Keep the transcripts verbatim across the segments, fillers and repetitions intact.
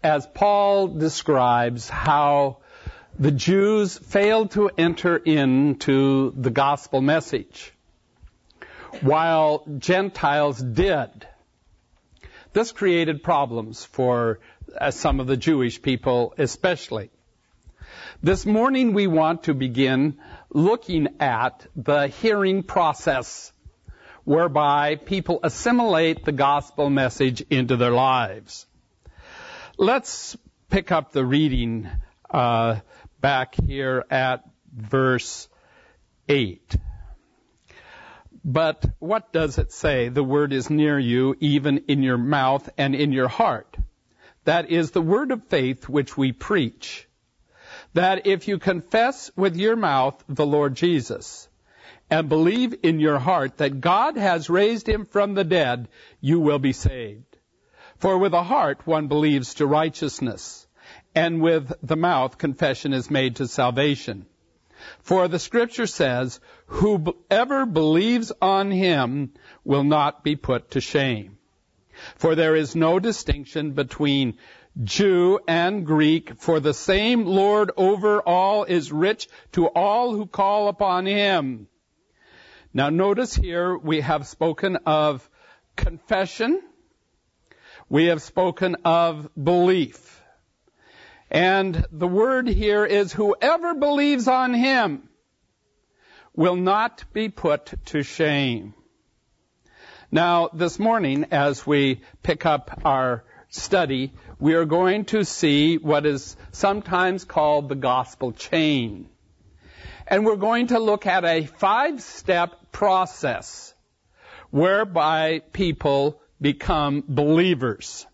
as Paul describes how the Jews failed to enter into the gospel message, while Gentiles did. This created problems for uh, some of the Jewish people especially. This morning we want to begin looking at the hearing process, whereby people assimilate the gospel message into their lives. Let's pick up the reading uh, back here at verse eight. But what does it say? The word is near you, even in your mouth and in your heart. That is the word of faith which we preach. That if you confess with your mouth the Lord Jesus, and believe in your heart that God has raised him from the dead, you will be saved. For with the heart one believes to righteousness, and with the mouth confession is made to salvation. For the Scripture says, whoever believes on him will not be put to shame. For there is no distinction between Jew and Greek, for the same Lord over all is rich to all who call upon him. Now notice here we have spoken of confession. We have spoken of belief. And the word here is whoever believes on him will not be put to shame. Now, this morning, as we pick up our study, we are going to see what is sometimes called the gospel chain. And we're going to look at a five-step process whereby people become believers.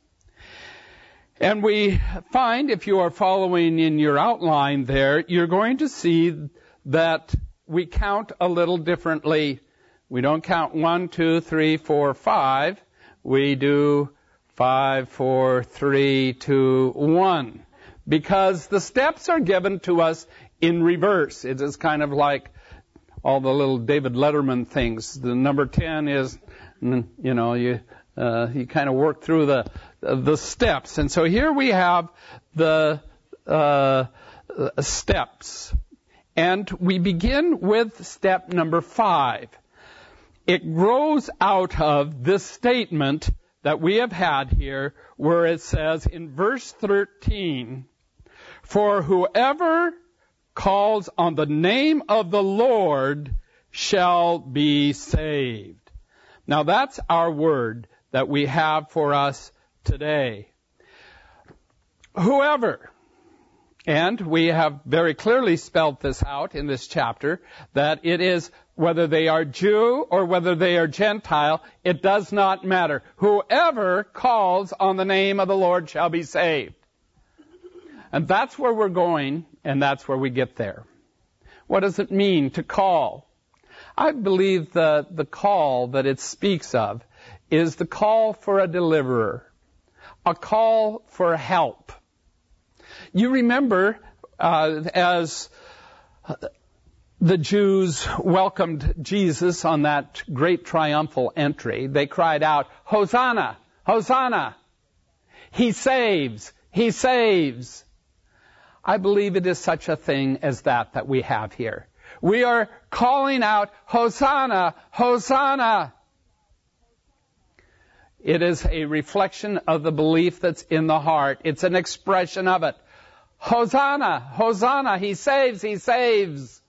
And we find, if you are following in your outline there, you're going to see that we count a little differently. We don't count one, two, three, four, five. We do five, four, three, two, one. Because the steps are given to us in reverse. It is kind of like all the little David Letterman things. The number ten is, you know, you uh, you kind of work through the the steps. And so here we have the uh, steps. And we begin with step number five. It grows out of this statement that we have had here, where it says in verse thirteen, for whoever calls on the name of the Lord shall be saved. Now that's our word that we have for us today. Whoever, and we have very clearly spelled this out in this chapter, that it is whether they are Jew or whether they are Gentile, it does not matter. Whoever calls on the name of the Lord shall be saved. And that's where we're going, and that's where we get there. What does it mean to call? I believe the, the call that it speaks of is the call for a deliverer, a call for help. You remember uh, as the Jews welcomed Jesus on that great triumphal entry, they cried out, Hosanna, Hosanna! He saves, He saves! I believe it is such a thing as that that we have here. We are calling out, Hosanna, Hosanna! It is a reflection of the belief that's in the heart. It's an expression of it. Hosanna, Hosanna, He saves, He saves.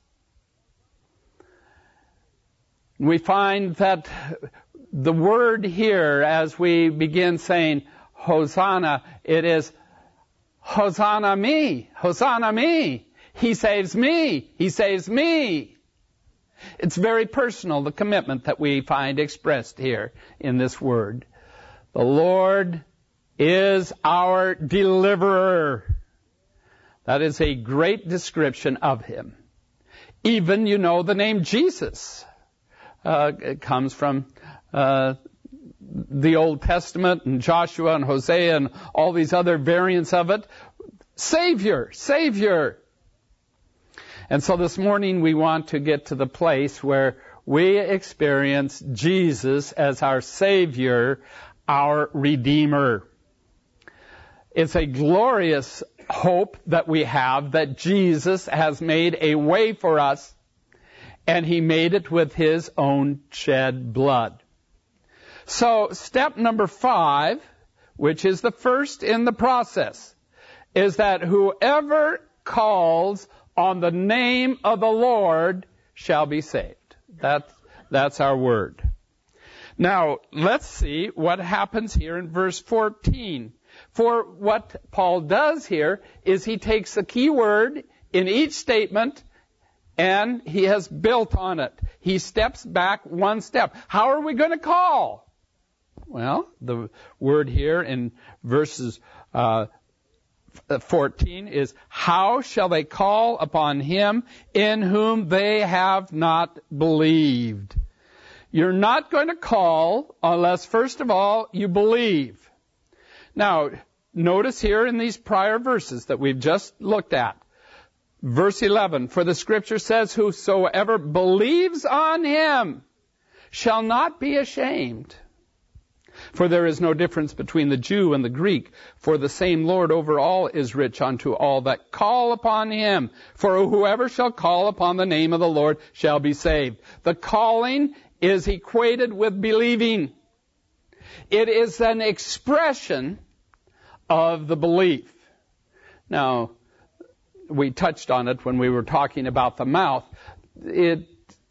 We find that the word here, as we begin saying Hosanna, it is Hosanna me, Hosanna me. He saves me, He saves me. It's very personal, the commitment that we find expressed here in this word. The Lord is our deliverer. That is a great description of Him. Even, you know, the name Jesus uh, it comes from uh, the Old Testament and Joshua and Hosea and all these other variants of it. Savior, Savior. And so this morning we want to get to the place where we experience Jesus as our Savior, our Redeemer. It's a glorious hope that we have that Jesus has made a way for us, and he made it with his own shed blood. So step number five, which is the first in the process, is that whoever calls on the name of the Lord shall be saved. That's, that's our word. Now, let's see what happens here in verse fourteen. For what Paul does here is he takes the key word in each statement and he has built on it. He steps back one step. How are we going to call? Well, the word here in verses uh, fourteen is, how shall they call upon him in whom they have not believed? You're not going to call unless, first of all, you believe. Now, notice here in these prior verses that we've just looked at, verse eleven, for the scripture says, whosoever believes on him shall not be ashamed. For there is no difference between the Jew and the Greek, for the same Lord over all is rich unto all that call upon him. For whoever shall call upon the name of the Lord shall be saved. The calling is equated with believing. It is an expression of the belief. Now, we touched on it when we were talking about the mouth. It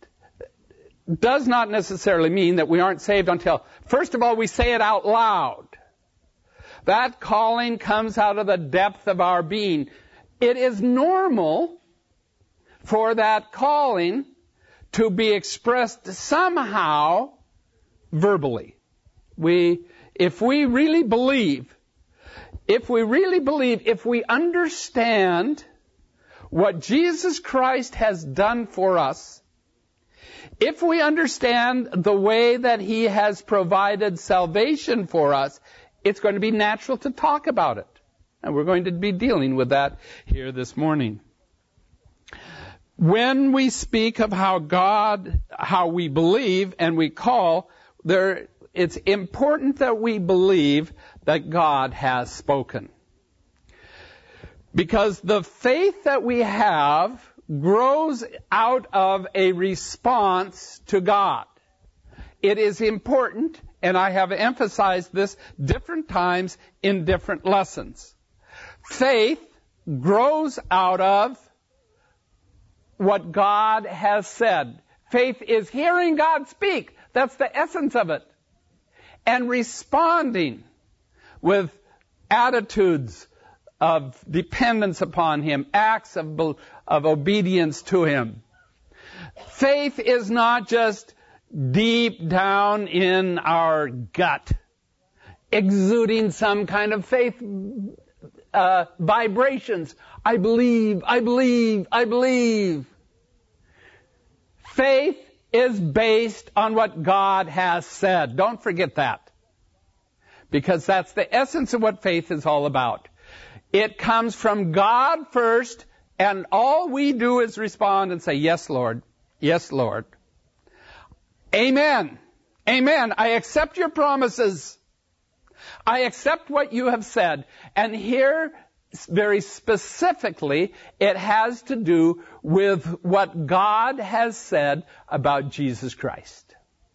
does not necessarily mean that we aren't saved until, first of all, we say it out loud. That calling comes out of the depth of our being. It is normal for that calling to be expressed somehow verbally. We, if we really believe, if we really believe, if we understand what Jesus Christ has done for us, if we understand the way that he has provided salvation for us, it's going to be natural to talk about it. And we're going to be dealing with that here this morning. When we speak of how God, how we believe and we call, there, it's important that we believe that God has spoken. Because the faith that we have grows out of a response to God. It is important, and I have emphasized this different times in different lessons. Faith grows out of what God has said. Faith is hearing God speak. That's the essence of it. And responding with attitudes of dependence upon him, acts of, of obedience to him. Faith is not just deep down in our gut, exuding some kind of faith uh, vibrations. I believe, I believe, I believe. Faith is based on what God has said. Don't forget that. Because that's the essence of what faith is all about. It comes from God first, and all we do is respond and say, yes, Lord. Yes, Lord. Amen. Amen. I accept your promises. I accept what you have said. And here, very specifically, it has to do with what God has said about Jesus Christ.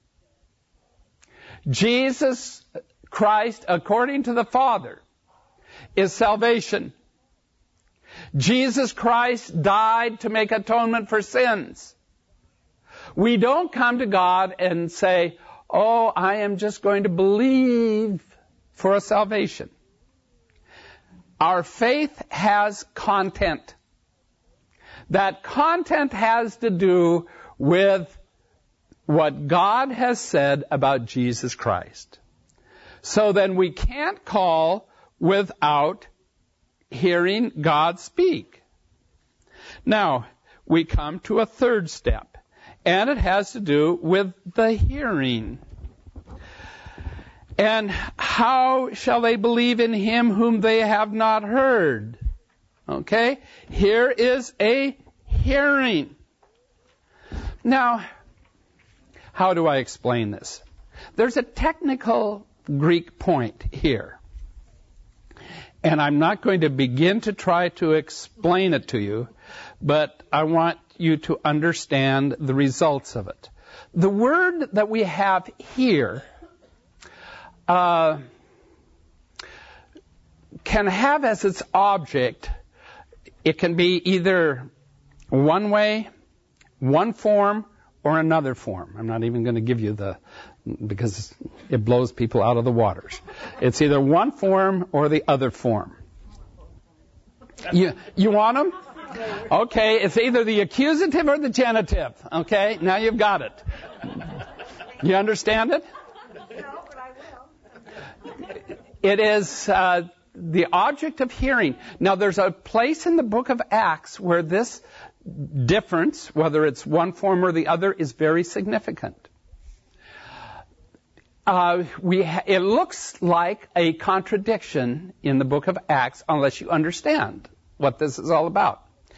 Jesus Christ, according to the Father, is salvation. Jesus Christ died to make atonement for sins. We don't come to God and say, oh, I am just going to believe for a salvation. Our faith has content. That content has to do with what God has said about Jesus Christ. So then we can't call without hearing God speak. Now, we come to a third step, and it has to do with the hearing. And how shall they believe in him whom they have not heard? Okay? Here is a hearing. Now, how do I explain this? There's a technical Greek point here. And I'm not going to begin to try to explain it to you, but I want you to understand the results of it. The word that we have here uh, can have as its object, it can be either one way, one form, or another form. I'm not even going to give you the, because it blows people out of the waters. It's either one form or the other form. You, you want them? Okay, it's either the accusative or the genitive. Okay, now you've got it. You understand it? No, but I will. It is uh, the object of hearing. Now, there's a place in the book of Acts where this difference, whether it's one form or the other, is very significant. Uh, we ha- it looks like a contradiction in the book of Acts unless you understand what this is all about.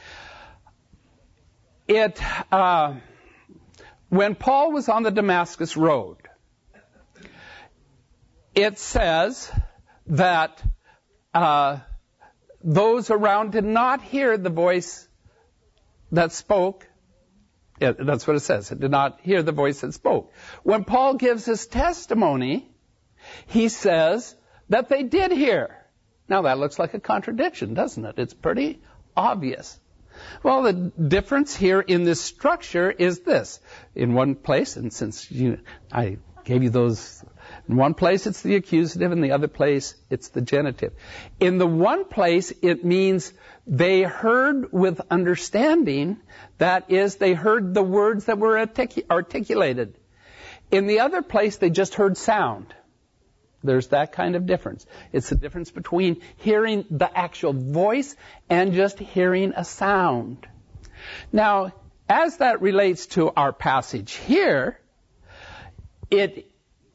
It, uh, when Paul was on the Damascus Road, it says that uh, those around did not hear the voice that spoke. Yeah, that's what it says. It did not hear the voice that spoke. When Paul gives his testimony, he says that they did hear. Now that looks like a contradiction, doesn't it? It's pretty obvious. Well, the difference here in this structure is this. In one place, and since you, I gave you those, in one place it's the accusative, in the other place it's the genitive. In the one place, it means they heard with understanding. That is, they heard the words that were artic- articulated. In the other place, they just heard sound. There's that kind of difference. It's the difference between hearing the actual voice and just hearing a sound. Now, as that relates to our passage here, it,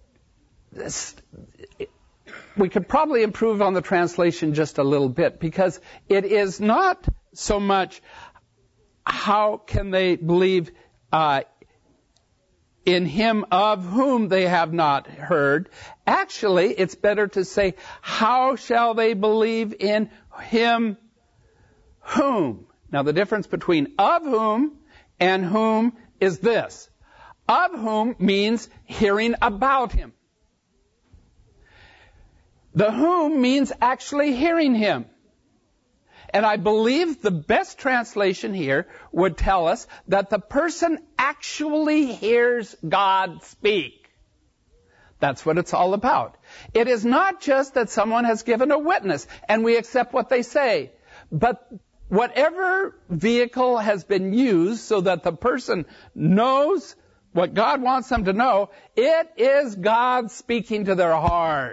it we could probably improve on the translation just a little bit, because it is not so much how can they believe uh, in him of whom they have not heard. Actually, it's better to say, how shall they believe in him whom? Now, the difference between of whom and whom is this. Of whom means hearing about him. The whom means actually hearing him. And I believe the best translation here would tell us that the person actually hears God speak. That's what it's all about. It is not just that someone has given a witness and we accept what they say, but whatever vehicle has been used so that the person knows what God wants them to know, it is God speaking to their heart.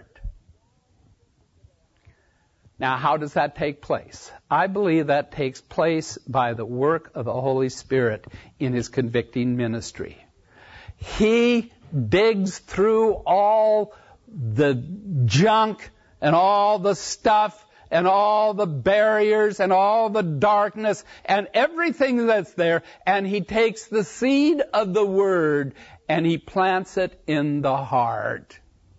Now, how does that take place? I believe that takes place by the work of the Holy Spirit in his convicting ministry. He digs through all the junk and all the stuff and all the barriers and all the darkness and everything that's there, and he takes the seed of the Word and he plants it in the heart.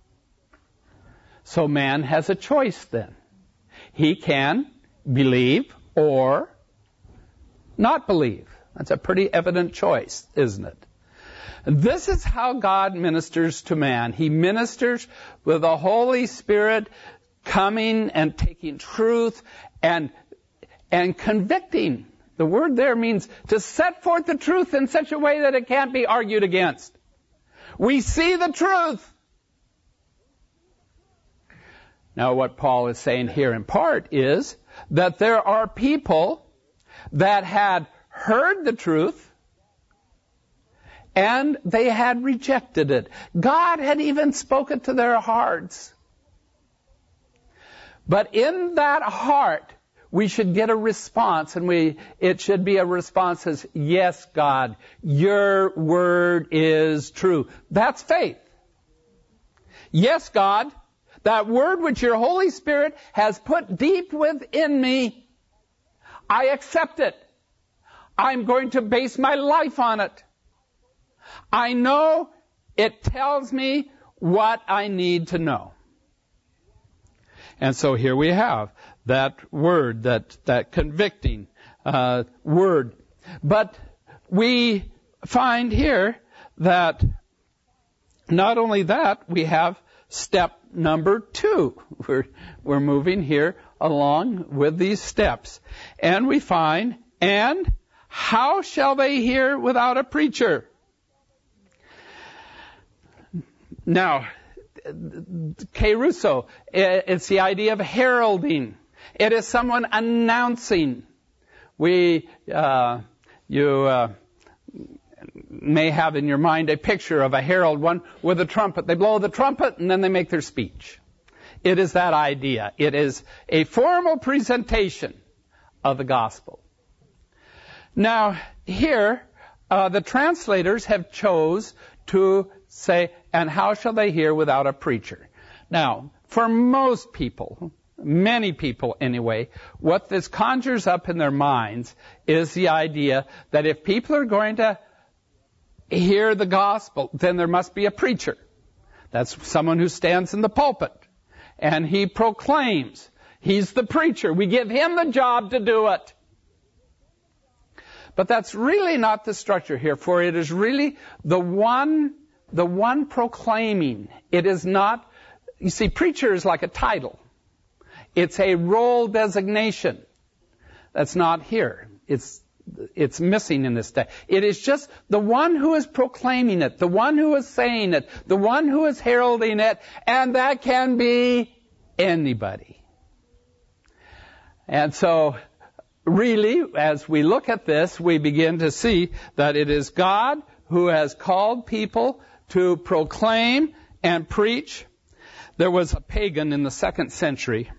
So man has a choice then. He can believe or not believe. That's a pretty evident choice, isn't it? This is how God ministers to man. He ministers with the Holy Spirit coming and taking truth and and convicting. The word there means to set forth the truth in such a way that it can't be argued against. We see the truth. Now, what Paul is saying here in part is that there are people that had heard the truth and they had rejected it. God had even spoken to their hearts. But in that heart, we should get a response, and we it should be a response as, yes, God, your word is true. That's faith. Yes, God, that word which your Holy Spirit has put deep within me, I accept it. I'm going to base my life on it. I know it tells me what I need to know. And so here we have that word, that, that convicting uh, word. But we find here that not only that, we have step number two. We're, we're moving here along with these steps. And we find, and how shall they hear without a preacher? Now, kerusso, it's the idea of heralding. It is someone announcing. We, uh, you uh, may have in your mind a picture of a herald, one with a trumpet. They blow the trumpet and then they make their speech. It is that idea. It is a formal presentation of the gospel. Now, here, uh, the translators have chose to say, and how shall they hear without a preacher? Now, for most people, many people anyway, what this conjures up in their minds is the idea that if people are going to hear the gospel, then there must be a preacher. That's someone who stands in the pulpit and he proclaims. He's the preacher. We give him the job to do it. But that's really not the structure here, for it is really the one, the one proclaiming. It is not, you see, preacher is like a title. It's a role designation. That's not here. It's, it's missing in this text. It is just the one who is proclaiming it, the one who is saying it, the one who is heralding it, and that can be anybody. And so, really, as we look at this, we begin to see that it is God who has called people to proclaim and preach. There was a pagan in the second century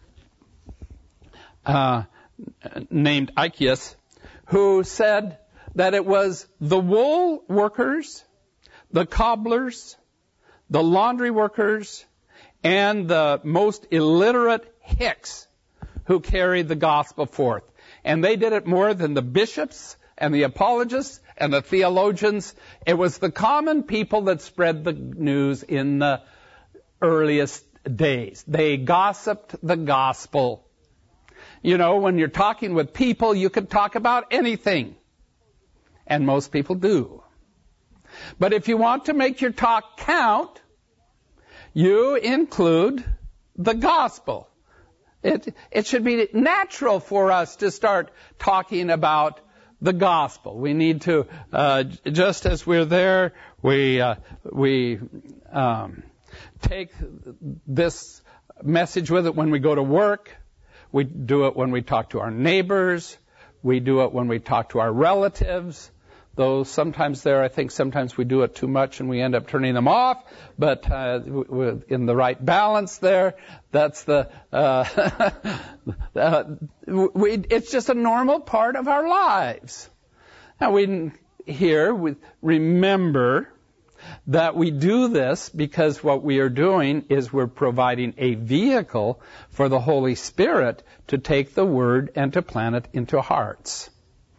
uh, named Aeacus who said that it was the wool workers, the cobblers, the laundry workers, and the most illiterate hicks who carried the gospel forth. And they did it more than the bishops and the apologists and the theologians. It was the common people that spread the news in the earliest days. They gossiped the gospel. You know, when you're talking with people, you can talk about anything. And most people do. But if you want to make your talk count, you include the gospel. It, it should be natural for us to start talking about the gospel. We need to, uh, just as we're there, we, uh, we, um, take this message with it when we go to work. We do it when we talk to our neighbors. We do it when we talk to our relatives. Though sometimes there, I think sometimes we do it too much and we end up turning them off. But uh, in the right balance there, that's the, uh, uh, we, it's just a normal part of our lives. Now we here we remember that we do this because what we are doing is we're providing a vehicle for the Holy Spirit to take the Word and to plant it into hearts.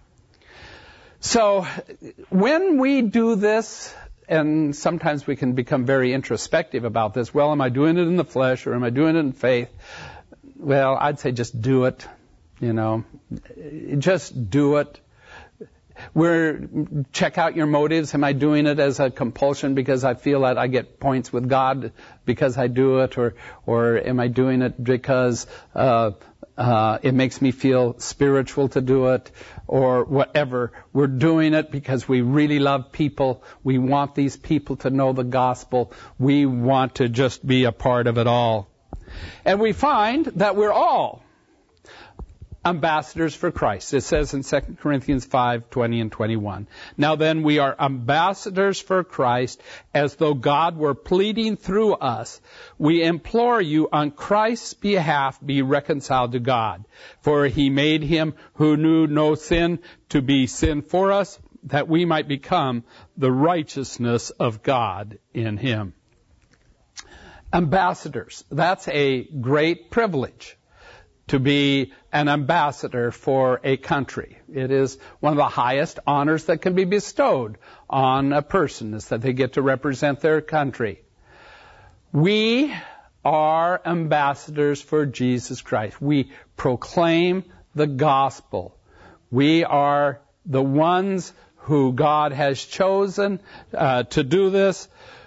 So when we do this, and sometimes we can become very introspective about this, well, am I doing it in the flesh or am I doing it in faith? Well, I'd say just do it, you know, just do it. We're, check out your motives. Am I doing it as a compulsion because I feel that I get points with God because I do it, or or am I doing it because uh, uh, it makes me feel spiritual to do it, or whatever? We're doing it because we really love people. We want these people to know the gospel. We want to just be a part of it all. And we find that we're all ambassadors for Christ. It says in Second Corinthians five, twenty and twenty-one. Now then, we are ambassadors for Christ, as though God were pleading through us. We implore you on Christ's behalf, be reconciled to God. For he made him who knew no sin to be sin for us, that we might become the righteousness of God in him. Ambassadors. That's a great privilege, to be an ambassador for a country. It is one of the highest honors that can be bestowed on a person, is that they get to represent their country. We are ambassadors for Jesus Christ. We proclaim the gospel. We are the ones who God has chosen uh, to do this.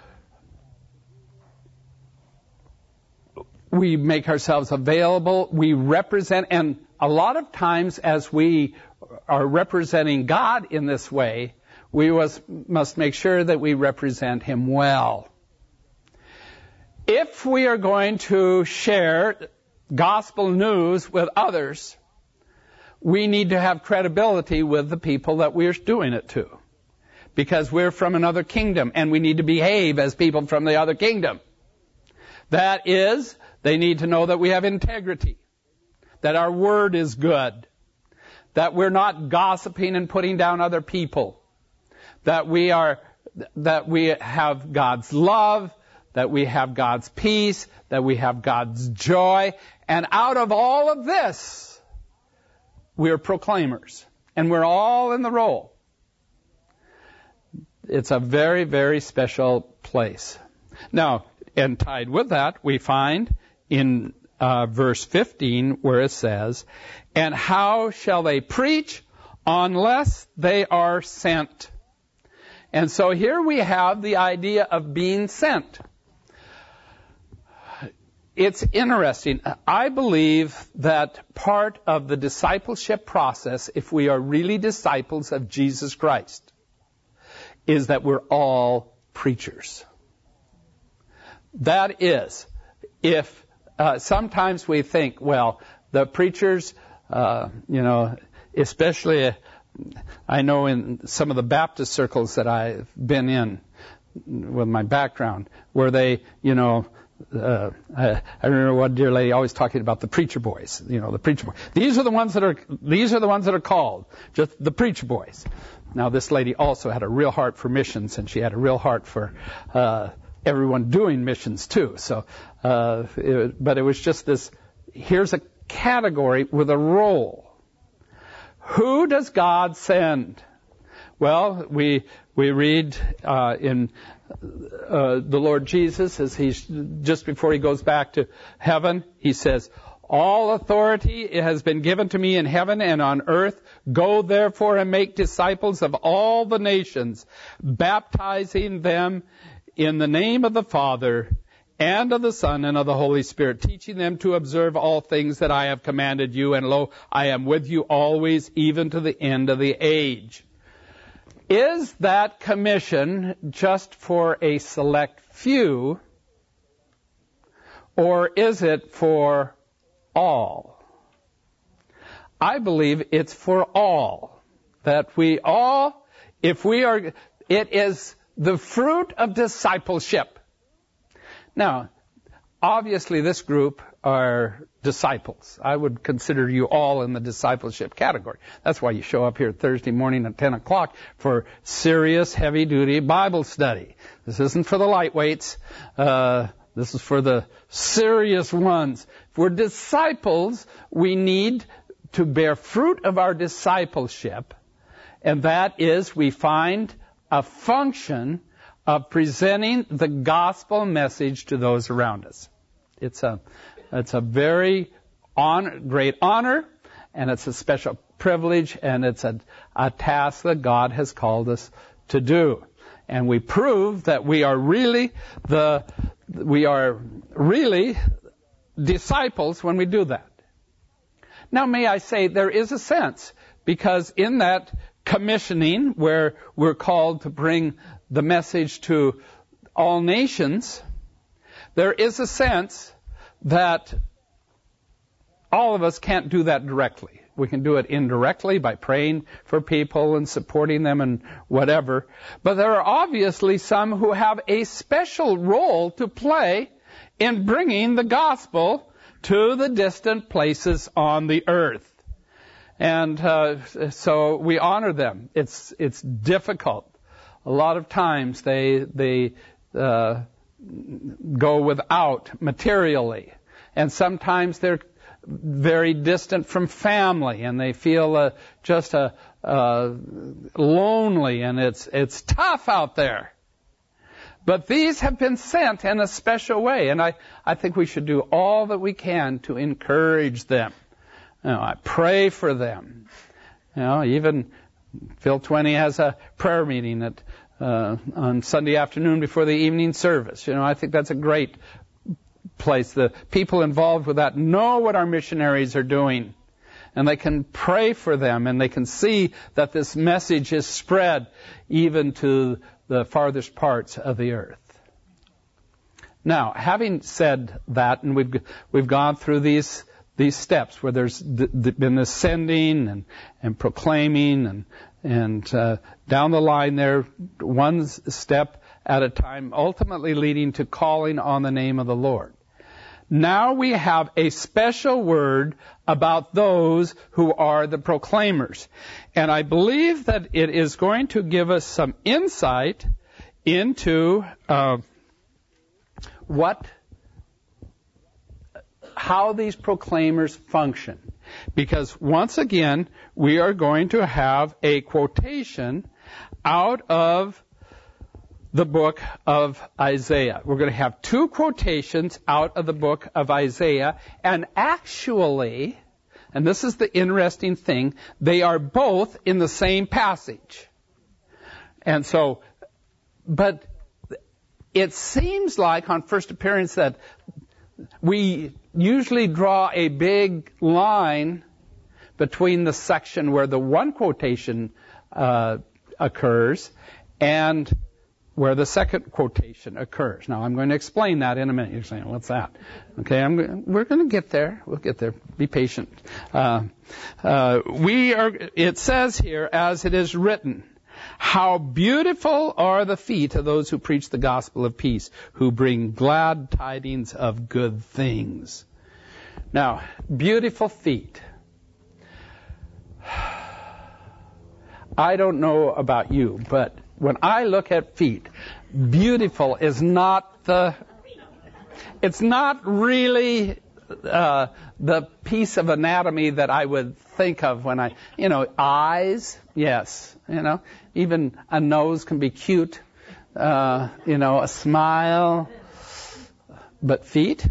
We make ourselves available. We represent, and a lot of times as we are representing God in this way, we was, must make sure that we represent Him well. If we are going to share gospel news with others, we need to have credibility with the people that we're doing it to. Because we're from another kingdom, and we need to behave as people from the other kingdom. That is, they need to know that we have integrity, that our word is good, that we're not gossiping and putting down other people, that we are, that we have God's love, that we have God's peace, that we have God's joy, and out of all of this, we're proclaimers, and we're all in the role. It's a very, very special place. Now, and tied with that, we find in uh, verse fifteen where it says, "And how shall they preach unless they are sent?" And so here we have the idea of being sent. It's interesting. I believe that part of the discipleship process, if we are really disciples of Jesus Christ, is that we're all preachers. That is, if uh, sometimes we think, well, the preachers, uh, you know, especially, uh, I know in some of the Baptist circles that I've been in with my background, where they, you know, Uh, I, I remember one dear lady always talking about the preacher boys. You know, the preacher boys. These are the ones that are. These are the ones that are called. Just the preacher boys. Now, this lady also had a real heart for missions, and she had a real heart for uh, everyone doing missions too. So, uh, it, but it was just this. Here's a category with a role. Who does God send? Well, we we read uh, in. Uh, the Lord Jesus, as he's just before he goes back to heaven, he says, "All authority has been given to me in heaven and on earth. Go therefore and make disciples of all the nations, baptizing them in the name of the Father and of the Son and of the Holy Spirit, teaching them to observe all things that I have commanded you. And lo, I am with you always, even to the end of the age." Is that commission just for a select few, or is it for all? I believe it's for all. That we all, if we are, it is the fruit of discipleship. Now, obviously this group are disciples. I would consider you all in the discipleship category. That's why you show up here Thursday morning at ten o'clock for serious, heavy-duty Bible study. This isn't for the lightweights. Uh, this is for the serious ones. If we're disciples, we need to bear fruit of our discipleship, and that is we find a function of presenting the gospel message to those around us. It's a It's a very honor, great honor, and it's a special privilege, and it's a, a task that God has called us to do. And we prove that we are really the we are really disciples when we do that. Now, may I say there is a sense, because in that commissioning where we're called to bring the message to all nations, there is a sense that all of us can't do that directly. We can do it indirectly by praying for people and supporting them and whatever. But there are obviously some who have a special role to play in bringing the gospel to the distant places on the earth. And uh, so we honor them. It's it's difficult. A lot of times they they uh, go without materially, and sometimes they're very distant from family, and they feel uh, just a uh, lonely, and it's it's tough out there. But these have been sent in a special way, and I, I think we should do all that we can to encourage them. You know, I pray for them. You know, even Phil Twenty has a prayer meeting at uh, on Sunday afternoon before the evening service. You know, I think that's a great place. The people involved with that know what our missionaries are doing, and they can pray for them, and they can see that this message is spread even to the farthest parts of the earth. Now, having said that, and we've we've gone through these these steps where there's d- d- been this sending and and proclaiming and and uh, down the line there, one step at a time, ultimately leading to calling on the name of the Lord. Now we have a special word about those who are the proclaimers. And I believe that it is going to give us some insight into uh, what, how these proclaimers function. Because once again, we are going to have a quotation out of the book of Isaiah. We're going to have two quotations out of the book of Isaiah, and actually, and this is the interesting thing, they are both in the same passage. And so, but it seems like on first appearance that we usually draw a big line between the section where the one quotation uh, occurs and where the second quotation occurs. Now, I'm going to explain that in a minute. You're saying, what's that? Okay, I'm, we're going to get there. We'll get there. Be patient. Uh, uh, we are. It says here, as it is written, how beautiful are the feet of those who preach the gospel of peace, who bring glad tidings of good things. Now, beautiful feet. I don't know about you, but when I look at feet, beautiful is not the, it's not really uh, the piece of anatomy that I would think of when I, you know, eyes, yes, you know, even a nose can be cute, uh, you know, a smile, but feet?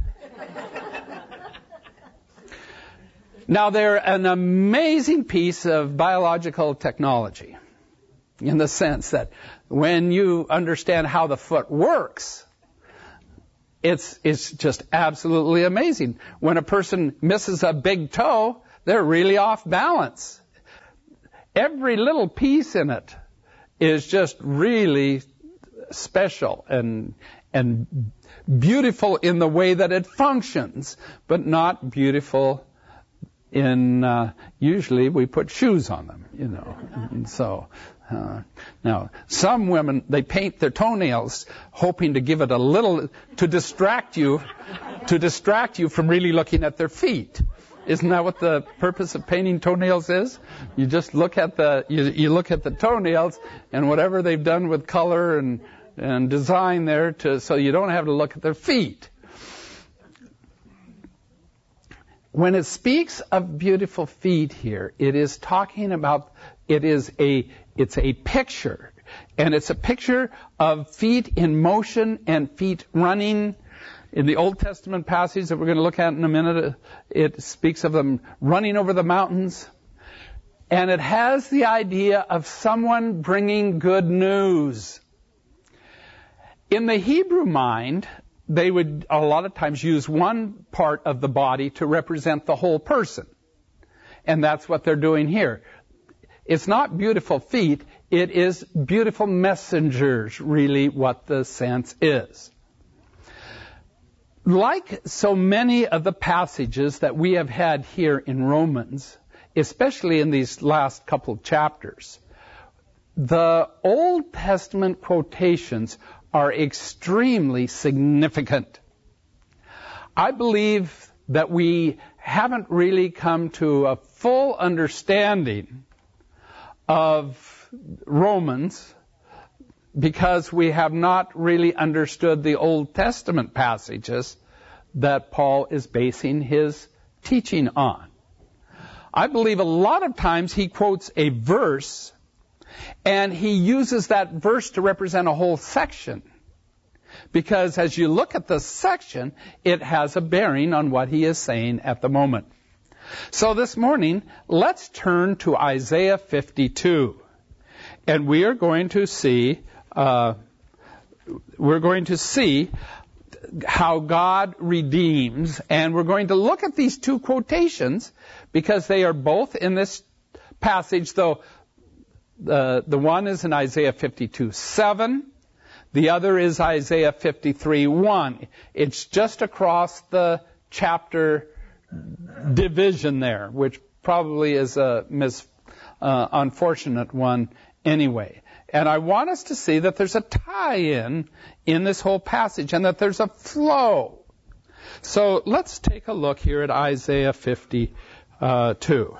Now, they're an amazing piece of biological technology, in the sense that when you understand how the foot works, it's it's just absolutely amazing. When a person misses a big toe, they're really off balance. Every little piece in it is just really special and and beautiful in the way that it functions, but not beautiful in, uh, usually we put shoes on them, you know, and so, uh, now, some women, they paint their toenails hoping to give it a little, to distract you, to distract you from really looking at their feet. Isn't that what the purpose of painting toenails is? You just look at the, you, you look at the toenails and whatever they've done with color and, and design there to, so you don't have to look at their feet. When it speaks of beautiful feet here, it is talking about, it is a, it's a picture. And it's a picture of feet in motion and feet running. In the Old Testament passage that we're going to look at in a minute, it speaks of them running over the mountains. And it has the idea of someone bringing good news. In the Hebrew mind, they would a lot of times use one part of the body to represent the whole person. And that's what they're doing here. It's not beautiful feet, it is beautiful messengers, really what the sense is. Like so many of the passages that we have had here in Romans, especially in these last couple of chapters, the Old Testament quotations are extremely significant. I believe that we haven't really come to a full understanding of Romans because we have not really understood the Old Testament passages that Paul is basing his teaching on. I believe a lot of times he quotes a verse and he uses that verse to represent a whole section. because as you look at the section, it has a bearing on what he is saying at the moment. So this morning, let's turn to Isaiah fifty-two, and we are going to see uh, we're going to see how God redeems, and we're going to look at these two quotations because they are both in this passage, though the the one is in Isaiah fifty-two seven, the other is Isaiah fifty-three one. It's just across the chapter division there, which probably is a mis, uh, unfortunate one anyway. And I want us to see that there's a tie-in in this whole passage and that there's a flow. So let's take a look here at Isaiah fifty-two.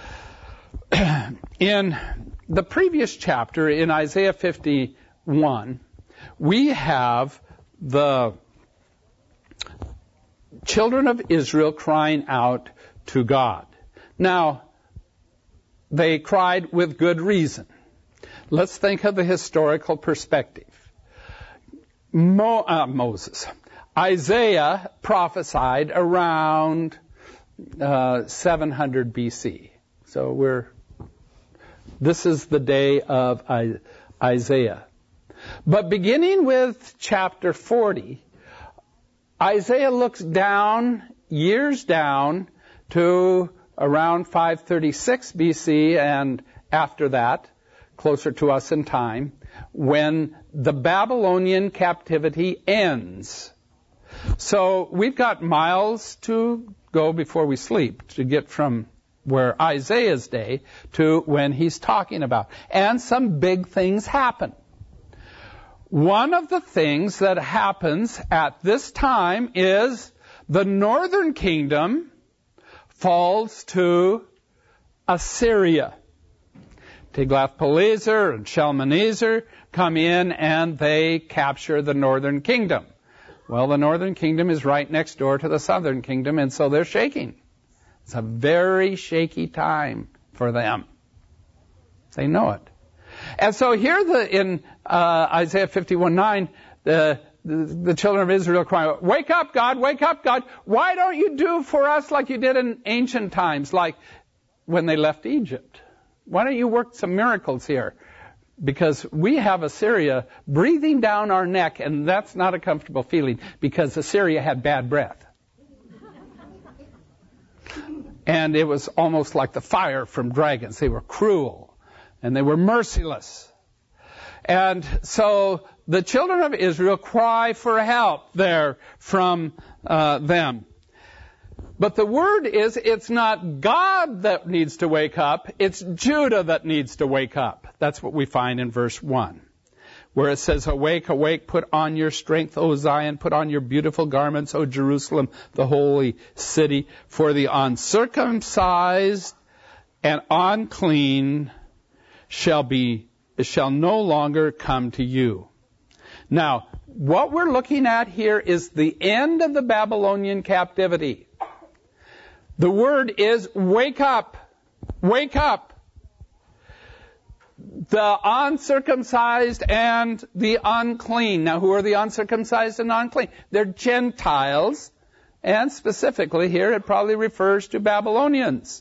In the previous chapter, in Isaiah fifty-one, we have the children of Israel crying out to God. Now, they cried with good reason. Let's think of the historical perspective. Mo, uh, Moses. Isaiah prophesied around uh, seven hundred B C. So we're, this is the day of I, Isaiah. But beginning with chapter forty, Isaiah looks down, years down, to around five thirty-six B C and after that, closer to us in time, when the Babylonian captivity ends. So we've got miles to go before we sleep to get from where Isaiah's day to when he's talking about. And some big things happen. One of the things that happens at this time is the northern kingdom falls to Assyria. Tiglath-Pileser and Shalmaneser come in and they capture the northern kingdom. Well, the northern kingdom is right next door to the southern kingdom, and so they're shaking. It's a very shaky time for them. They know it. And so here the, in uh, Isaiah fifty-one nine, the, the, the children of Israel cry, "Wake up, God, wake up, God. Why don't you do for us like you did in ancient times, like when they left Egypt? Why don't you work some miracles here? Because we have Assyria breathing down our neck, and that's not a comfortable feeling because Assyria had bad breath. And it was almost like the fire from dragons. They were cruel. And they were merciless. And so the children of Israel cry for help there from uh, them. But the word is, it's not God that needs to wake up, it's Judah that needs to wake up. That's what we find in verse one, where it says, "Awake, awake, put on your strength, O Zion, put on your beautiful garments, O Jerusalem, the holy city, for the uncircumcised and unclean shall be shall no longer come to you." Now, what we're looking at here is the end of the Babylonian captivity. The word is wake up. Wake up. The uncircumcised and the unclean. Now, who are the uncircumcised and unclean? They're Gentiles, and specifically here it probably refers to Babylonians.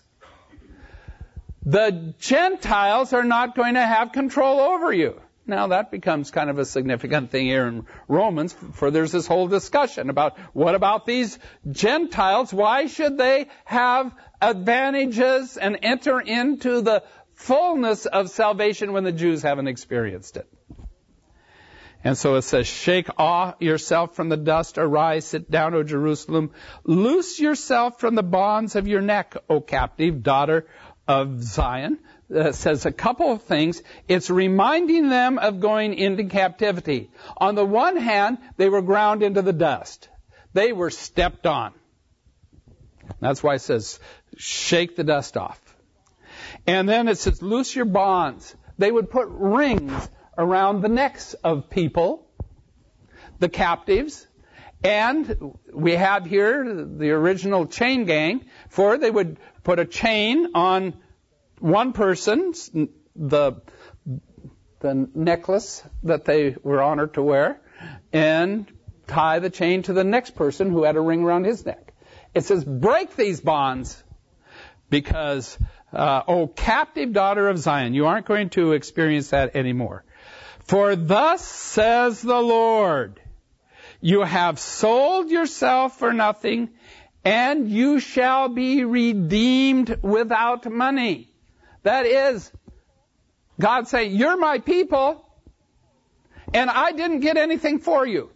The Gentiles are not going to have control over you. Now, that becomes kind of a significant thing here in Romans, for there's this whole discussion about what about these Gentiles? Why should they have advantages and enter into the fullness of salvation when the Jews haven't experienced it? And so it says, "Shake off yourself from the dust, arise, sit down, O Jerusalem. Loose yourself from the bonds of your neck, O captive daughter of Zion." Uh, says a couple of things. It's reminding them of going into captivity. On the one hand, they were ground into the dust. They were stepped on. That's why it says, shake the dust off. And then it says, loose your bonds. They would put rings around the necks of people, the captives. And we have here the original chain gang, for they would put a chain on one person, the the necklace that they were honored to wear, and tie the chain to the next person who had a ring around his neck. It says, break these bonds because, uh, oh, captive daughter of Zion, you aren't going to experience that anymore. For thus says the Lord, you have sold yourself for nothing, and you shall be redeemed without money. That is, God saying, you're my people, and I didn't get anything for you.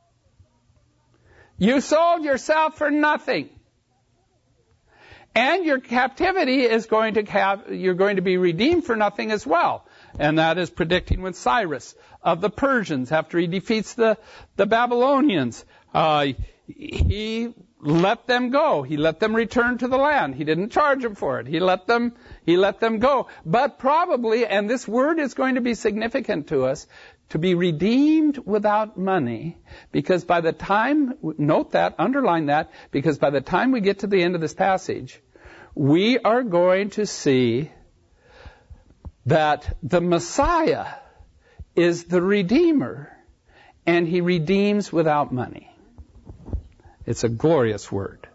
You sold yourself for nothing. And your captivity is going to have, you're going to be redeemed for nothing as well. And that is predicting with Cyrus of the Persians after he defeats the, the Babylonians. Uh, he let them go. He let them return to the land. He didn't charge them for it. He let them, he let them go. But probably, and this word is going to be significant to us, to be redeemed without money, because by the time, note that, underline that, because by the time we get to the end of this passage, we are going to see that the Messiah is the Redeemer, and he redeems without money. It's a glorious word.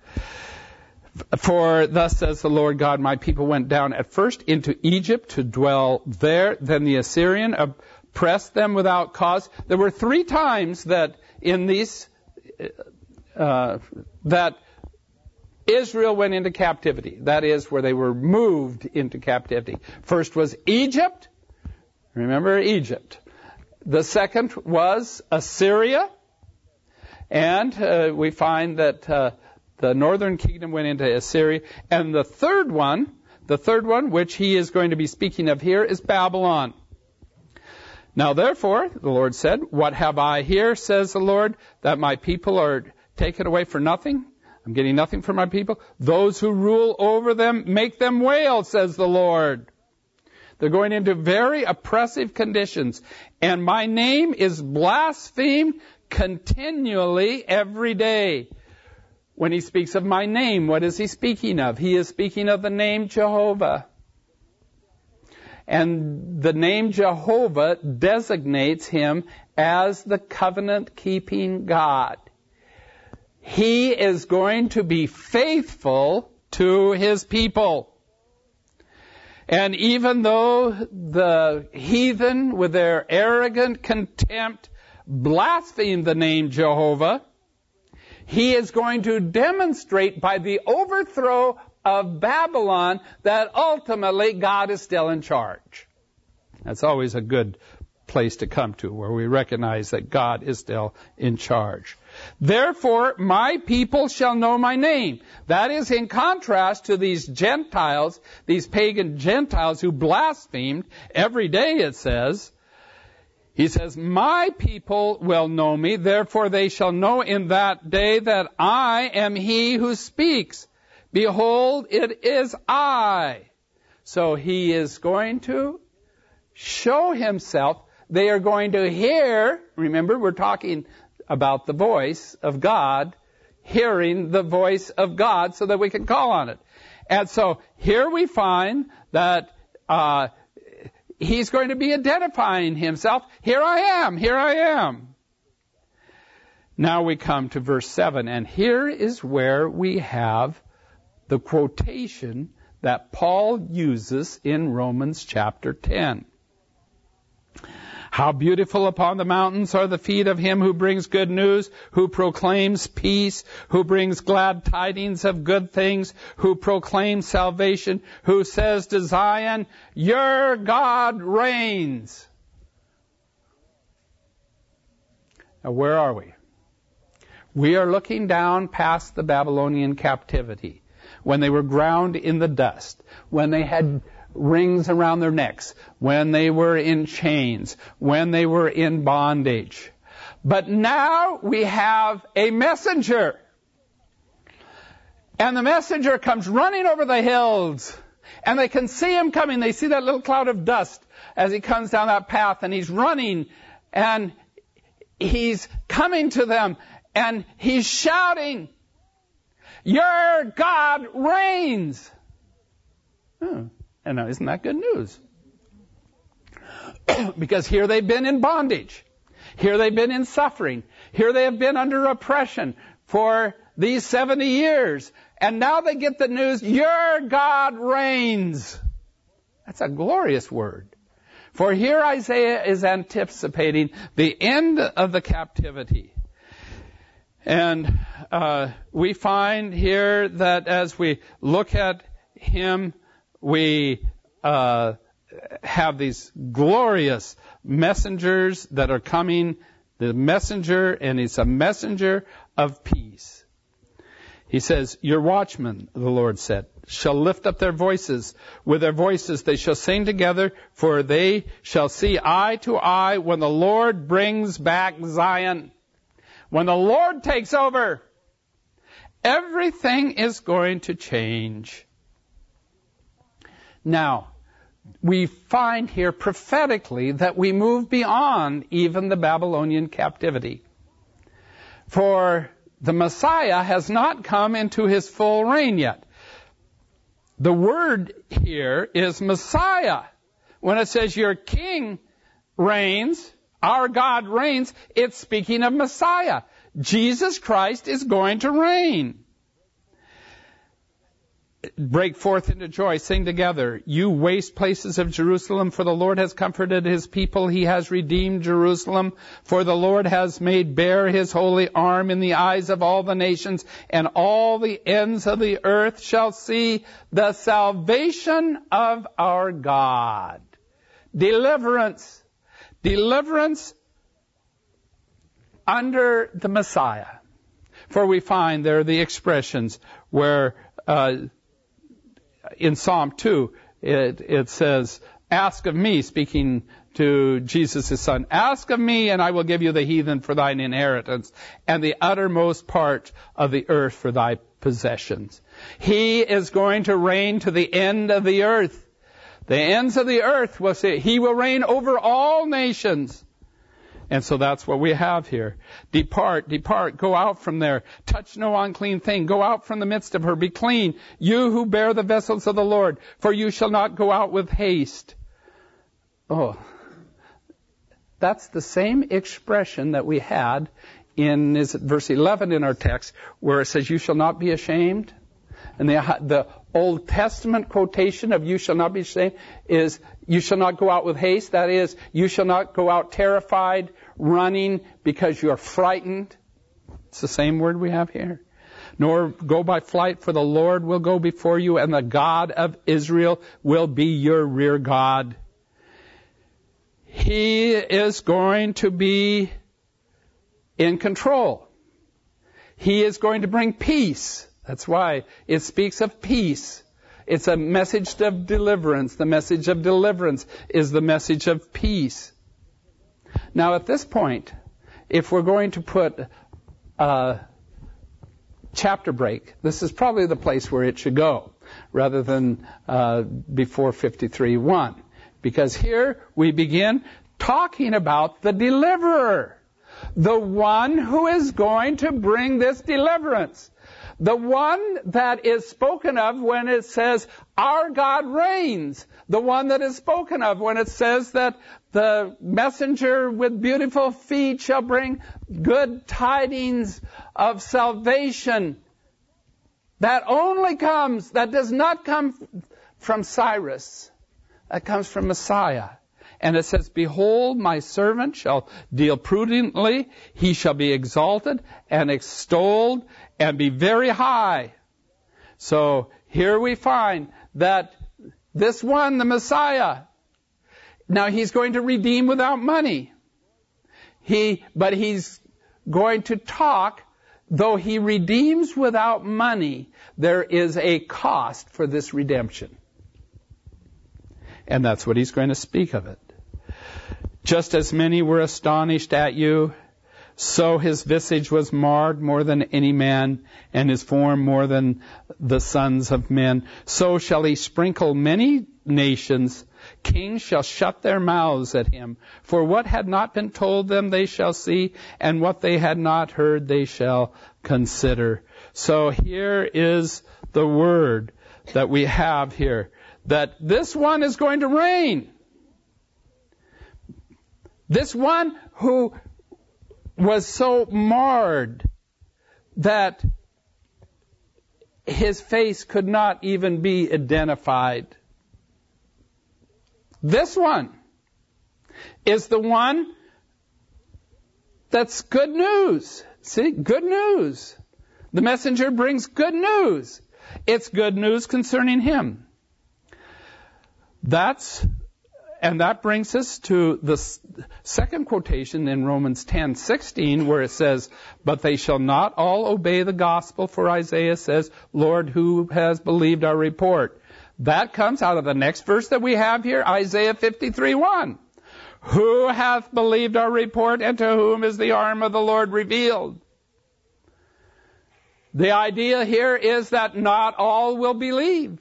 For thus says the Lord God, my people went down at first into Egypt to dwell there, then the Assyrian oppressed them without cause. There were three times that in these, uh, that Israel went into captivity. That is, where they were moved into captivity. First was Egypt. Remember Egypt. The second was Assyria. And uh, we find that uh, the northern kingdom went into Assyria. And the third one, the third one, which he is going to be speaking of here, is Babylon. Now therefore, the Lord said, what have I here, says the Lord, that my people are taken away for nothing? I'm getting nothing from my people. Those who rule over them, make them wail, says the Lord. They're going into very oppressive conditions. And my name is blasphemed continually every day. When he speaks of my name, what is he speaking of? He is speaking of the name Jehovah. And the name Jehovah designates him as the covenant-keeping God. He is going to be faithful to his people. And even though the heathen, with their arrogant contempt, blaspheme the name Jehovah, he is going to demonstrate by the overthrow of Babylon that ultimately God is still in charge. That's always a good place to come to, where we recognize that God is still in charge. Therefore, my people shall know my name. That is in contrast to these Gentiles, these pagan Gentiles who blasphemed every day, it says. He says, my people will know me, therefore they shall know in that day that I am he who speaks. Behold, it is I. So he is going to show himself. They are going to hear, remember we're talking about the voice of God, hearing the voice of God so that we can call on it. And so here we find that uh, he's going to be identifying himself. Here I am, here I am. Now we come to verse seven, and here is where we have the quotation that Paul uses in Romans chapter ten. How beautiful upon the mountains are the feet of him who brings good news, who proclaims peace, who brings glad tidings of good things, who proclaims salvation, who says to Zion, your God reigns. Now where are we? We are looking down past the Babylonian captivity, when they were ground in the dust, when they had rings around their necks, when they were in chains, when they were in bondage. But now we have a messenger. And the messenger comes running over the hills. And they can see him coming. They see that little cloud of dust as he comes down that path. And he's running. And he's coming to them. And he's shouting, your God reigns. Hmm. And now, isn't that good news? Because here they've been in bondage. Here they've been in suffering. Here they have been under oppression for these seventy years. And now they get the news, your God reigns. That's a glorious word. For here Isaiah is anticipating the end of the captivity. And uh, we find here that as we look at him, we uh, have these glorious messengers that are coming. The messenger, and he's a messenger of peace. He says, your watchmen, the Lord said, shall lift up their voices. With their voices they shall sing together, for they shall see eye to eye when the Lord brings back Zion. When the Lord takes over, everything is going to change. Now, we find here prophetically that we move beyond even the Babylonian captivity. For the Messiah has not come into his full reign yet. The word here is Messiah. When it says your king reigns, our God reigns, it's speaking of Messiah. Jesus Christ is going to reign. Break forth into joy, sing together, you waste places of Jerusalem, for the Lord has comforted his people, he has redeemed Jerusalem, for the Lord has made bare his holy arm in the eyes of all the nations, and all the ends of the earth shall see the salvation of our God. Deliverance. Deliverance under the Messiah. For we find there the expressions where uh, in Psalm two, it, it says, ask of me, speaking to Jesus' son, ask of me and I will give you the heathen for thine inheritance and the uttermost part of the earth for thy possessions. He is going to reign to the end of the earth. The ends of the earth will say, he will reign over all nations. And so that's what we have here. Depart, depart, go out from there. Touch no unclean thing. Go out from the midst of her. Be clean, you who bear the vessels of the Lord, for you shall not go out with haste. Oh, that's the same expression that we had in is it verse eleven in our text, where it says, you shall not be ashamed. And the, the Old Testament quotation of you shall not be ashamed is you shall not go out with haste. That is, you shall not go out terrified, running because you're frightened. It's the same word we have here. Nor go by flight, for the Lord will go before you, and the God of Israel will be your rear guard. He is going to be in control. He is going to bring peace. That's why it speaks of peace. It's a message of deliverance. The message of deliverance is the message of peace. Now, at this point, if we're going to put a chapter break, this is probably the place where it should go, rather than uh, before fifty-three one. Because here we begin talking about the deliverer, the one who is going to bring this deliverance. The one that is spoken of when it says, our God reigns. The one that is spoken of when it says that the messenger with beautiful feet shall bring good tidings of salvation. That only comes, that does not come from Cyrus. That comes from Messiah. And it says, behold, my servant shall deal prudently. He shall be exalted and extolled and be very high. So here we find that this one, the Messiah, now he's going to redeem without money. He, but he's going to talk, though he redeems without money, there is a cost for this redemption. And that's what he's going to speak of it. Just as many were astonished at you, so his visage was marred more than any man, and his form more than the sons of men. So shall he sprinkle many nations. Kings shall shut their mouths at him. For what had not been told them they shall see, and what they had not heard they shall consider. So here is the word that we have here, that this one is going to reign. This one who was so marred that his face could not even be identified. This one is the one that's good news. See, good news. The messenger brings good news. It's good news concerning him. That's, and that brings us to the second quotation in Romans ten sixteen, where it says, "But they shall not all obey the gospel, for Isaiah says, Lord, who has believed our report?" That comes out of the next verse that we have here, Isaiah fifty-three one. "Who hath believed our report, and to whom is the arm of the Lord revealed?" The idea here is that not all will believe.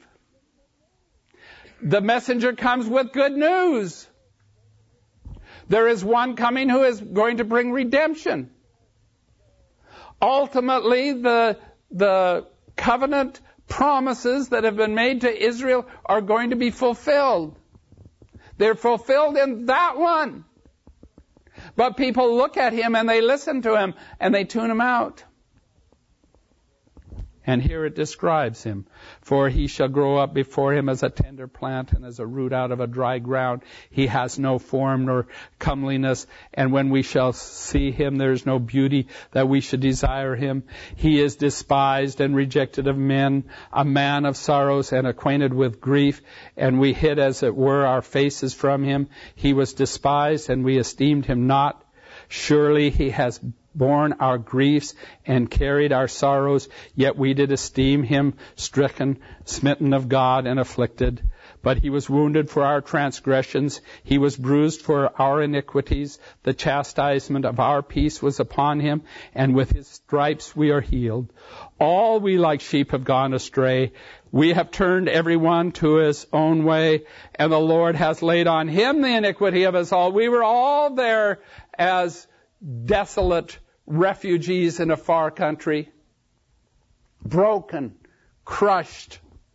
The messenger comes with good news. There is one coming who is going to bring redemption. Ultimately, the, the covenant promises that have been made to Israel are going to be fulfilled. They're fulfilled in that one. But people look at him and they listen to him and they tune him out. And here it describes him. "For he shall grow up before him as a tender plant and as a root out of a dry ground. He has no form nor comeliness. And when we shall see him, there is no beauty that we should desire him. He is despised and rejected of men, a man of sorrows and acquainted with grief. And we hid, as it were, our faces from him. He was despised, and we esteemed him not. Surely he has borne our griefs and carried our sorrows, yet we did esteem him stricken, smitten of God, and afflicted. But he was wounded for our transgressions, he was bruised for our iniquities. The chastisement of our peace was upon him, and with his stripes we are healed. All we like sheep have gone astray. We have turned every one to his own way, and the Lord has laid on him the iniquity of us all." We were all there as desolate refugees in a far country, broken, crushed.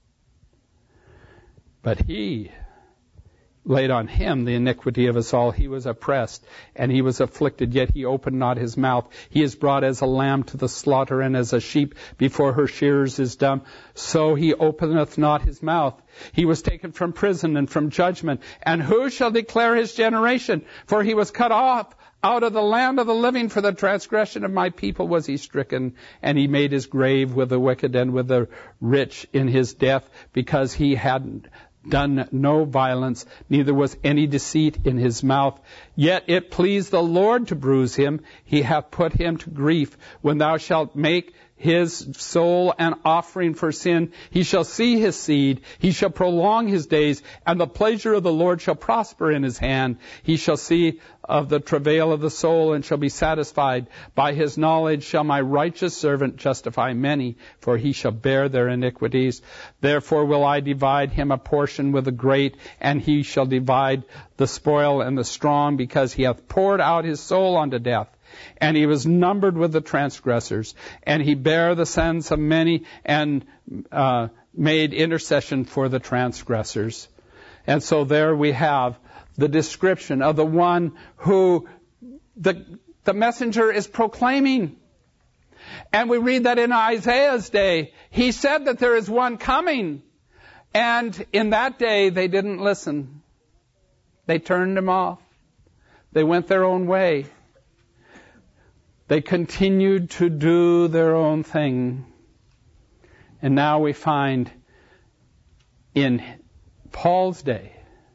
But he laid on him the iniquity of us all. He was oppressed, and he was afflicted, yet he opened not his mouth. He is brought as a lamb to the slaughter, and as a sheep before her shearers is dumb, so he openeth not his mouth. He was taken from prison and from judgment. And who shall declare his generation? For he was cut off out of the land of the living. For the transgression of my people was he stricken, and he made his grave with the wicked and with the rich in his death, because he had done no violence, neither was any deceit in his mouth. Yet it pleased the Lord to bruise him. He hath put him to grief. When thou shalt make his soul an offering for sin, he shall see his seed, he shall prolong his days, and the pleasure of the Lord shall prosper in his hand. He shall see of the travail of the soul, and shall be satisfied. By his knowledge shall my righteous servant justify many, for he shall bear their iniquities. Therefore will I divide him a portion with the great, and he shall divide the spoil and the strong, because he hath poured out his soul unto death. And he was numbered with the transgressors, and he bare the sins of many, and uh, made intercession for the transgressors. And so there we have the description of the one who the, the messenger is proclaiming. And we read that in Isaiah's day, he said that there is one coming. And in that day, they didn't listen. They turned him off. They went their own way. They continued to do their own thing. And now we find in Paul's day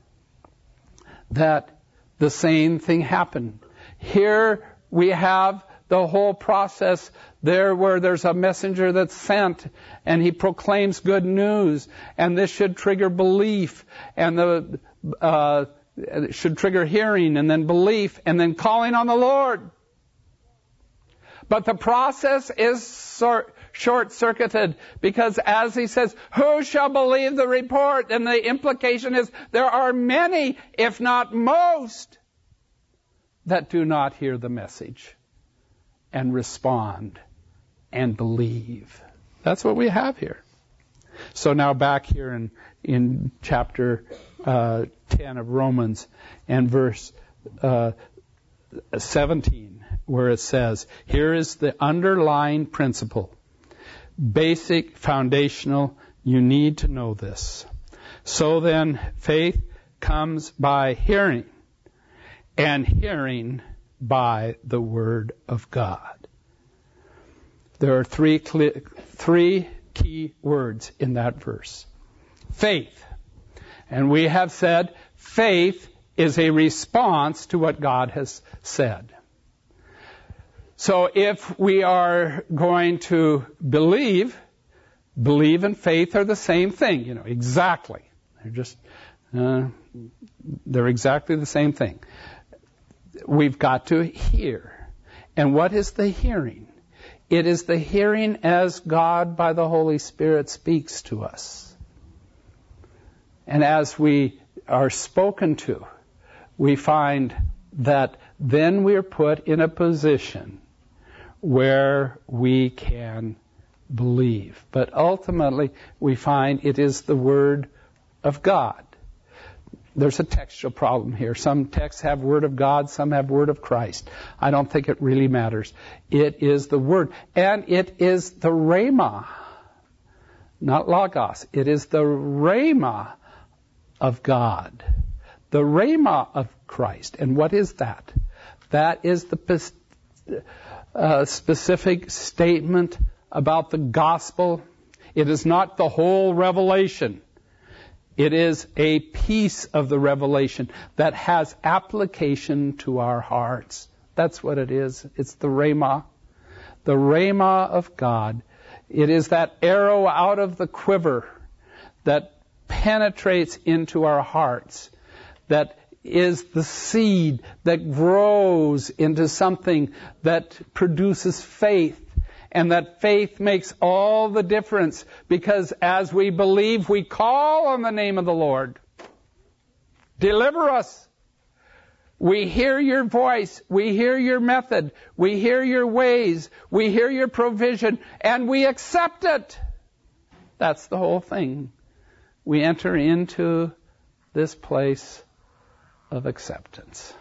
that the same thing happened. Here we have the whole process there where there's a messenger that's sent and he proclaims good news, and this should trigger belief, and the uh, should trigger hearing, and then belief, and then calling on the Lord. But the process is sor- short-circuited, because as he says, who shall believe the report? And the implication is there are many, if not most, that do not hear the message and respond and believe. That's what we have here. So now back here in, in chapter uh, ten of Romans and verse uh, seventeen. where it says, here is the underlying principle. Basic, foundational, you need to know this. So then, faith comes by hearing, and hearing by the Word of God. There are three, three key words in that verse. Faith. And we have said faith is a response to what God has said. So if we are going to believe, believe and faith are the same thing, you know, exactly. They're just, uh, they're exactly the same thing. We've got to hear. And what is the hearing? It is the hearing as God by the Holy Spirit speaks to us. And as we are spoken to, we find that then we're put in a position where we can believe. But ultimately, we find it is the Word of God. There's a textual problem here. Some texts have Word of God, some have Word of Christ. I don't think it really matters. It is the Word. And it is the Rhema, not Logos. It is the Rhema of God. The Rhema of Christ. And what is that? That is the uh, specific statement about the gospel. It is not the whole revelation. It is a piece of the revelation that has application to our hearts. That's what it is. It's the Rhema. The Rhema of God. It is that arrow out of the quiver that penetrates into our hearts. That is the seed that grows into something that produces faith. And that faith makes all the difference, because as we believe, we call on the name of the Lord. Deliver us. We hear your voice. We hear your method. We hear your ways. We hear your provision. And we accept it. That's the whole thing. We enter into this place of acceptance.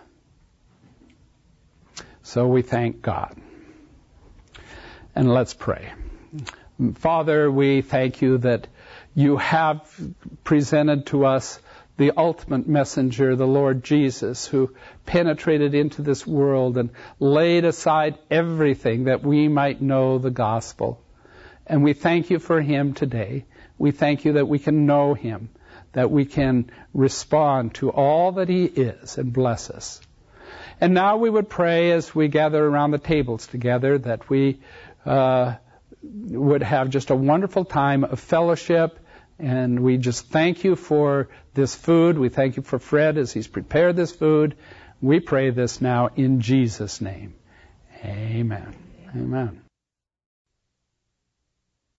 So we thank God. And let's pray. Father, we thank you that you have presented to us the ultimate messenger, the Lord Jesus, who penetrated into this world and laid aside everything that we might know the gospel. And we thank you for him today. We thank you that we can know him, that we can respond to all that he is, and bless us. And now we would pray as we gather around the tables together that we Uh, would have just a wonderful time of fellowship. And we just thank you for this food. We thank you for Fred as he's prepared this food. We pray this now in Jesus' name. Amen. Amen.